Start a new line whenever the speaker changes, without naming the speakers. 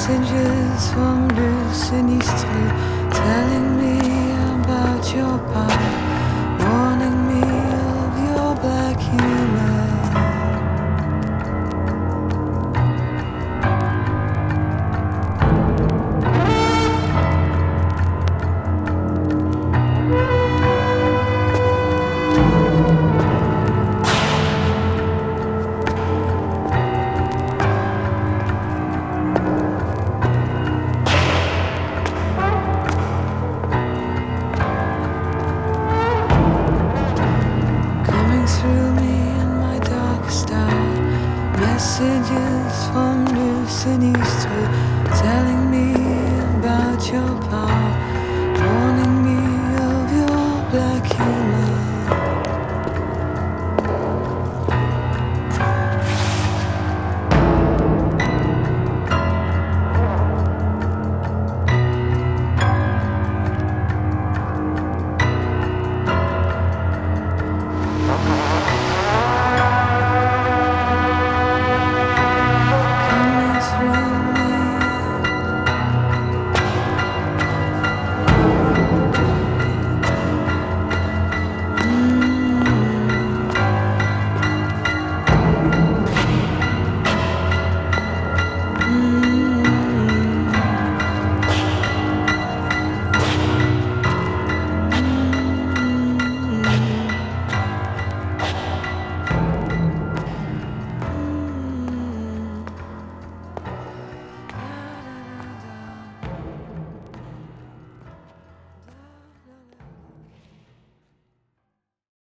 Messages from the sinistre telling me about your power, warning me of your black humor. Through me in my darkest hour, messages from the sinistre telling me about your power, warning